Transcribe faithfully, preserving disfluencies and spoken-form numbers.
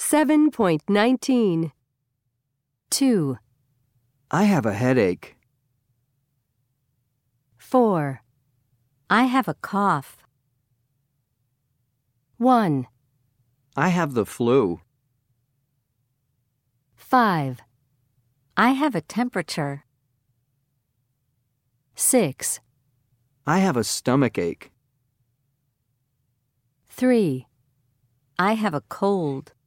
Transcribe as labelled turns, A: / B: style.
A: seven point nineteen. two.
B: I have a headache.
A: four. I have a cough. one.
B: I have the flu.
A: five. I have a temperature. six.
B: I have a stomach ache.
A: three. I have a cold.